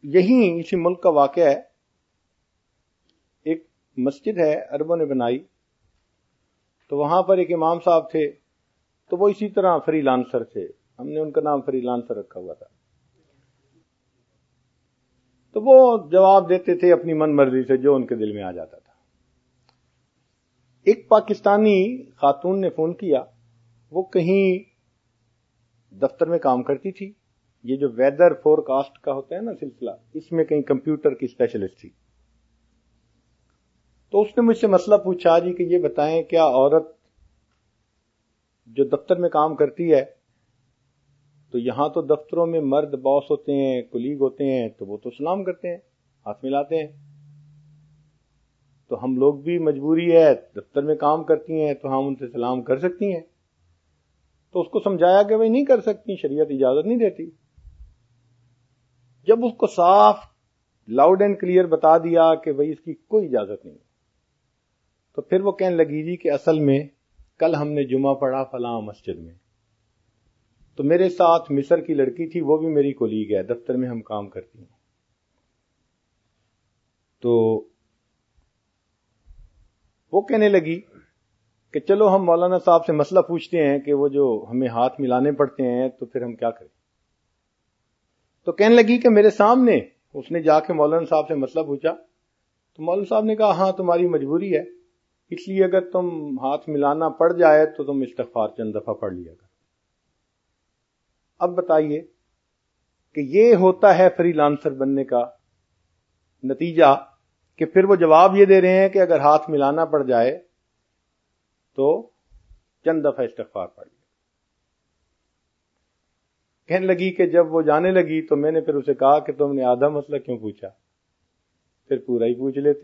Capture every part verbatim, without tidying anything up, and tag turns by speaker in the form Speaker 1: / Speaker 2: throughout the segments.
Speaker 1: یہیں اسی ملک کا واقعہ ہے. ایک مسجد ہے عربوں نے بنائی، تو وہاں پر ایک امام صاحب تھے، تو وہ اسی طرح فری لانسر تھے. ہم نے ان کا نام فری لانسر رکھا ہوا تھا. تو وہ جواب دیتے تھے اپنی من مرضی سے جو ان کے دل میں آ جاتا تھا. ایک پاکستانی خاتون نے فون کیا، وہ کہیں دفتر میں کام کرتی تھی. یہ جو ویدر فور کاسٹ کا ہوتا ہے نا سلسلہ، اس میں کہیں کمپیوٹر کی اسپیشلسٹ تھی. تو اس نے مجھ سے مسئلہ پوچھا جی کہ یہ بتائیں کیا عورت جو دفتر میں کام کرتی ہے، تو یہاں تو دفتروں میں مرد باس ہوتے ہیں، کلیگ ہوتے ہیں، تو وہ تو سلام کرتے ہیں، ہاتھ ملاتے ہیں. تو ہم لوگ بھی مجبوری ہے، دفتر میں کام کرتی ہیں تو ہم ان سے سلام کر سکتی ہیں. تو اس کو سمجھایا کہ بھئی نہیں کر سکتی، شریعت اجازت نہیں دیتی. جب اس کو صاف لاؤڈ اینڈ کلیئر بتا دیا کہ بھئی اس کی کوئی اجازت نہیں، تو پھر وہ کہنے لگی جی کہ اصل میں کل ہم نے جمعہ پڑھا فلاں مسجد میں، تو میرے ساتھ مصر کی لڑکی تھی، وہ بھی میری کولیگ ہے، دفتر میں ہم کام کرتی ہیں. تو وہ کہنے لگی کہ چلو ہم مولانا صاحب سے مسئلہ پوچھتے ہیں کہ وہ جو ہمیں ہاتھ ملانے پڑتے ہیں تو پھر ہم کیا کریں. تو کہنے لگی کہ میرے سامنے اس نے جا کے مولانا صاحب سے مسئلہ پوچھا، تو مولانا صاحب نے کہا ہاں تمہاری مجبوری ہے، اس لیے اگر تم ہاتھ ملانا پڑ جائے تو تم استغفار چند دفعہ پڑھ لیا کر. اب بتائیے کہ یہ ہوتا ہے فری لانسر بننے کا نتیجہ، کہ پھر وہ جواب یہ دے رہے ہیں کہ اگر ہاتھ ملانا پڑ جائے تو چند دفعہ استغفار پڑھ لیا. کہنے لگی کہ جب وہ جانے لگی تو میں نے پھر اسے کہا کہ تم نے آدھا مسئلہ کیوں پوچھا، پھر پورا ہی پوچھ لیتی.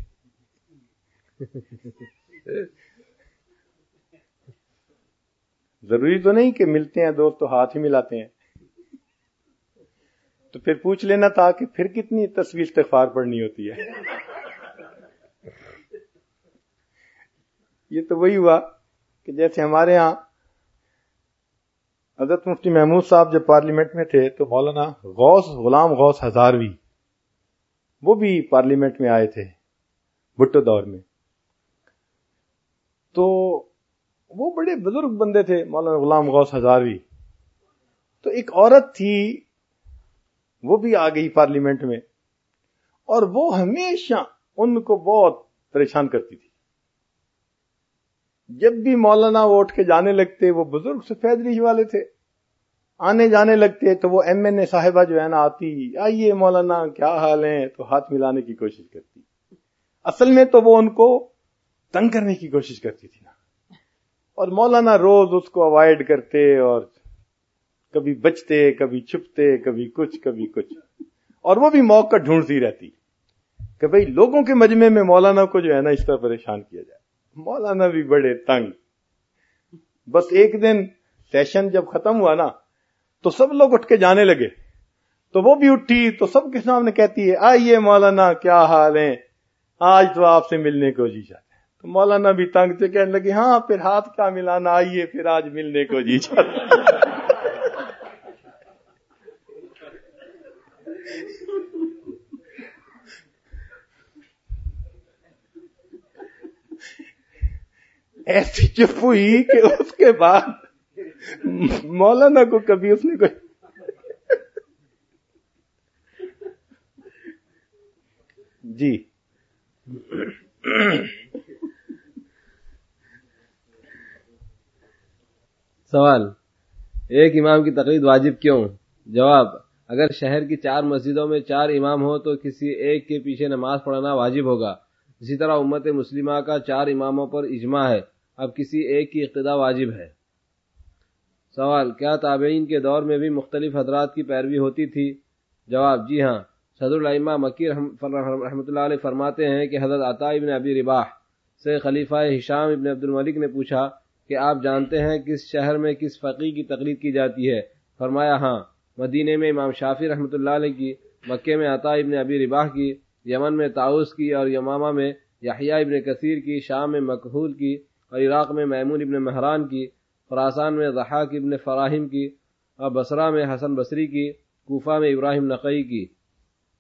Speaker 1: ضروری تو نہیں کہ ملتے ہیں دوست تو ہاتھ ہی ملاتے ہیں، تو پھر پوچھ لینا تھا کہ پھر کتنی تسبیح استغفار پڑھنی ہوتی ہے. یہ تو وہی ہوا کہ جیسے ہمارے ہاں حضرت مفتی محمود صاحب جب پارلیمنٹ میں تھے تو مولانا غوث غلام غوث ہزاروی وہ بھی پارلیمنٹ میں آئے تھے بھٹو دور میں. تو وہ بڑے بزرگ بندے تھے مولانا غلام غوث ہزاروی. تو ایک عورت تھی وہ بھی آ گئی پارلیمنٹ میں، اور وہ ہمیشہ ان کو بہت پریشان کرتی تھی. جب بھی مولانا وہ اٹھ کے جانے لگتے، وہ بزرگ سفید ریش والے تھے، آنے جانے لگتے تو وہ ایم این اے صاحبہ جو ہے نا آتی، آئیے مولانا کیا حال ہیں، تو ہاتھ ملانے کی کوشش کرتی. اصل میں تو وہ ان کو تنگ کرنے کی کوشش کرتی تھی نا، اور مولانا روز اس کو اوائڈ کرتے، اور کبھی بچتے کبھی چھپتے، کبھی کچھ کبھی کچھ، اور وہ بھی موقع ڈھونڈتی رہتی کہ بھئی لوگوں کے مجمع میں مولانا کو جو ہے نا اس طرح پریشان کیا جائے. مولانا بھی بڑے تنگ. بس ایک دن سیشن جب ختم ہوا نا تو سب لوگ اٹھ کے جانے لگے، تو وہ بھی اٹھی تو سب کے سامنے کہتی ہے آئیے مولانا کیا حال ہیں، آج تو آپ سے ملنے کو جی چاہتے ہیں. تو مولانا بھی تنگ سے کہنے لگے ہاں پھر ہاتھ کیا ملانا، آئیے پھر آج ملنے کو جی چاہتے ہیں. ایسی چپ ہوئی کہ اس کے بعد مولانا کو کبھی اس نے کوئی جی
Speaker 2: سوال، ایک امام کی تقلید واجب کیوں؟ جواب، اگر شہر کی چار مسجدوں میں چار امام ہو تو کسی ایک کے پیچھے نماز پڑھنا واجب ہوگا. اسی طرح امت مسلمہ کا چار اماموں پر اجماع ہے، اب کسی ایک کی اقتداء واجب ہے. سوال، کیا تابعین کے دور میں بھی مختلف حضرات کی پیروی ہوتی تھی؟ جواب، جی ہاں. صدر الائمہ مکی رحمۃ اللہ علیہ فرماتے ہیں کہ حضرت عطا ابن ابی رباح سے خلیفہ ہشام ابن عبد الملک نے پوچھا کہ آپ جانتے ہیں کس شہر میں کس فقیہ کی تقلید کی جاتی ہے؟ فرمایا ہاں، مدینے میں امام شافعی رحمۃ اللہ علیہ کی، مکے میں عطا ابن ابی رباح کی، یمن میں طاؤس کی، اور یمامہ میں یحییٰ ابن کثیر کی، شام میں مکحول کی، اور عراق میں میمون ابن مہران کی، خراسان میں ضحاک ابن فراہم کی، اور بصرہ میں حسن بصری کی، کوفہ میں ابراہیم نقعی کی.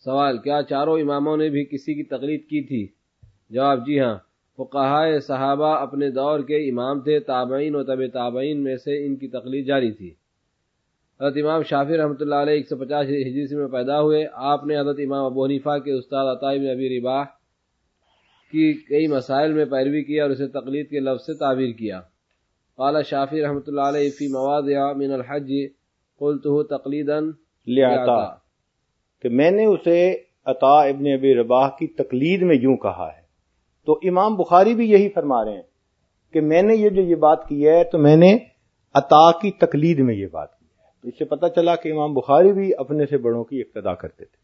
Speaker 2: سوال، کیا چاروں اماموں نے بھی کسی کی تقلید کی تھی؟ جواب، جی ہاں، فقہائے صحابہ اپنے دور کے امام تھے، تابعین و تبع تابعین میں سے ان کی تقلید جاری تھی۔ حضرت امام شافعی رحمۃ اللہ علیہ ایک سو پچاس ہجری میں پیدا ہوئے۔ آپ نے حضرت امام ابو حنیفہ کے استاد عطا بن ابی رباح کی کئی مسائل میں پیروی کی اور اسے تقلید کے لفظ سے تعبیر کیا۔ قال شافعی رحمۃ اللہ علیہ فی مواضع من الحج قلتہ تقلیدا
Speaker 1: لعطا، کہ میں نے اسے عطا ابن ابی رباح کی تقلید میں یوں کہا ہے۔ تو امام بخاری بھی یہی فرما رہے ہیں کہ میں نے یہ جو یہ بات کی ہے تو میں نے عطا کی تقلید میں یہ بات کی ہے۔ تو اس سے پتہ چلا کہ امام بخاری بھی اپنے سے بڑوں کی اقتداء کرتے تھے۔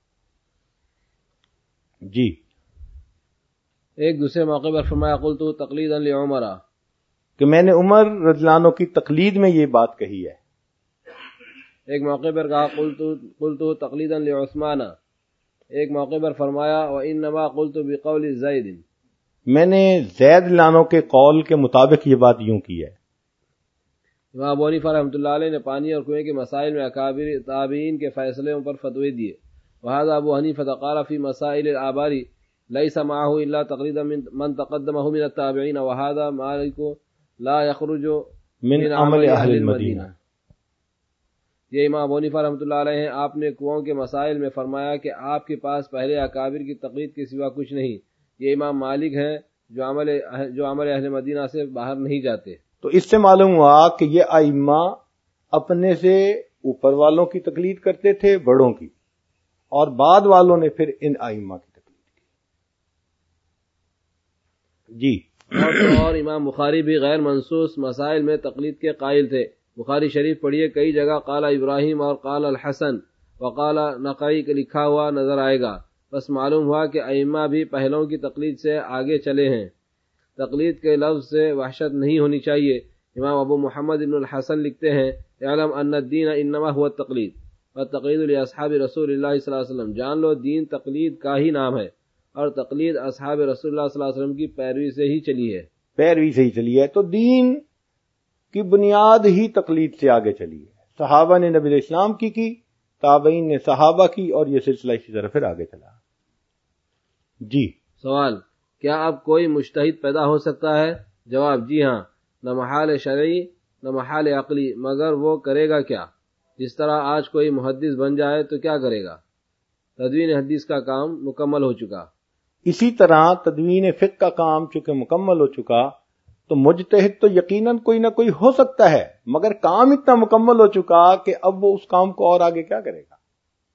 Speaker 1: جی،
Speaker 2: ایک دوسرے موقع پر فرمایا قلت تقلیدا لعمر،
Speaker 1: کہ میں نے عمر رضی اللہ عنہ کی تقلید میں یہ بات کہی ہے۔
Speaker 2: ایک موقع پر کہا قلت قلت تقلیدا لعثمان، ایک موقع پر فرمایا وانما قلت بقول زید،
Speaker 1: میں نے زید لانو کے قول کے مطابق یہ بات یوں کی ہے۔
Speaker 2: امام ابو حنیفہ رحمۃ اللہ علیہ نے پانی اور کنویں کے مسائل میں اکابر تابعین کے فیصلوں پر فتوے دیے۔ وهذا ابو حنیفہ قال فی مسائل الآبار ليس معه الا تقلید من تقدمه من التابعین وهذا مالک لا يخرج
Speaker 1: من عمل اہل المدینہ۔
Speaker 2: یہ امام ابو حنیفہ رحمۃ اللہ علیہ ہیں، آپ نے کنووں کے مسائل میں فرمایا کہ آپ کے پاس پہلے اکابر کی تقلید کے سوا کچھ نہیں۔ یہ امام مالک ہیں جو عمل جو عمل اہل مدینہ سے باہر نہیں جاتے۔
Speaker 1: تو اس سے معلوم ہوا کہ یہ ائمہ اپنے سے اوپر والوں کی تقلید کرتے تھے، بڑوں کی، اور بعد والوں نے پھر ان ائمہ کی تقلید کی۔ جی،
Speaker 2: اور, اور امام بخاری بھی غیر منصوص مسائل میں تقلید کے قائل تھے۔ بخاری شریف پڑھیے، کئی جگہ قال ابراہیم اور قال الحسن وقال نقعی کا لکھا ہوا نظر آئے گا۔ بس معلوم ہوا کہ ائمہ بھی پہلوں کی تقلید سے آگے چلے ہیں۔ تقلید کے لفظ سے وحشت نہیں ہونی چاہیے۔ امام ابو محمد ابن الحسن لکھتے ہیں اعلم ان الدین انما هو التقلید والتقلید لاصحاب رسول اللہ صلی اللہ علیہ وسلم، جان لو دین تقلید کا ہی نام ہے اور تقلید اصحاب رسول اللہ صلی اللہ علیہ وسلم کی پیروی سے ہی چلی ہے۔
Speaker 1: پیروی سے ہی چلی ہے، تو دین کی بنیاد ہی تقلید سے آگے چلی ہے۔ صحابہ نے نبی علیہ السلام کی کی، تابعین نے صحابہ کی، اور یہ سلسلہ اسی طرح پھر آگے چلا۔ جی،
Speaker 2: سوال، کیا اب کوئی مجتہد پیدا ہو سکتا ہے؟ جواب، جی ہاں، نہ محال شرعی نہ محال عقلی، مگر وہ کرے گا کیا؟ جس طرح آج کوئی محدث بن جائے تو کیا کرے گا؟ تدوین حدیث کا کام مکمل ہو چکا۔
Speaker 1: اسی طرح تدوین فقہ کا کام چونکہ مکمل ہو چکا تو مجتہد تو یقیناً کوئی نہ کوئی ہو سکتا ہے، مگر کام اتنا مکمل ہو چکا کہ اب وہ اس کام کو اور آگے کیا کرے گا؟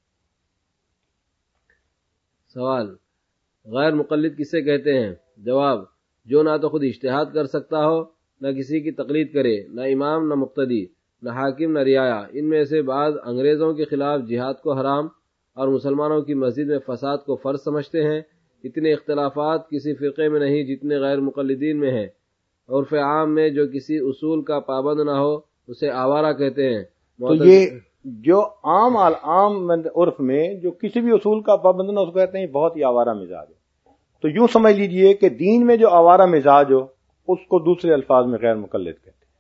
Speaker 2: سوال، غیر مقلد کسے کہتے ہیں؟ جواب، جو نہ تو خود اجتہاد کر سکتا ہو، نہ کسی کی تقلید کرے، نہ امام نہ مقتدی، نہ حاکم نہ رعایا۔ ان میں سے بعض انگریزوں کے خلاف جہاد کو حرام اور مسلمانوں کی مسجد میں فساد کو فرض سمجھتے ہیں۔ اتنے اختلافات کسی فرقے میں نہیں جتنے غیر مقلدین میں ہیں۔ عرف عام میں جو کسی اصول کا پابند نہ ہو اسے آوارہ کہتے ہیں۔
Speaker 1: تو یہ جو عام عام عرف میں جو کسی بھی اصول کا پابند نہ ہو، اس کو کہتے ہیں بہت ہی آوارہ مزاج ہے۔ تو یوں سمجھ لیجئے کہ دین میں جو آوارہ مزاج ہو اس کو دوسرے الفاظ میں غیر مقلد کہتے ہیں۔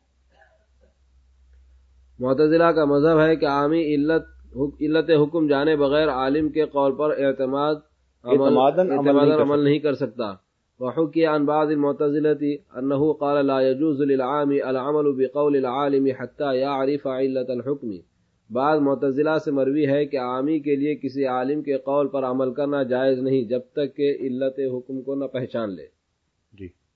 Speaker 2: معتزلہ کا مذہب ہے کہ عامی علت علت حکم جانے بغیر عالم کے قول پر اعتماد
Speaker 1: اعتماداً
Speaker 2: عمل نہیں کر سکتا۔ وحكي عن بعض المعتزلة أنه قال لا يجوز للعام العمل بقول العالم حتى يعرف علة الحكم۔ بعض معتزلہ سے مروی ہے کہ عامی کے لیے کسی عالم کے قول پر عمل کرنا جائز نہیں جب تک کہ علت حکم کو نہ پہچان لے۔
Speaker 1: جی۔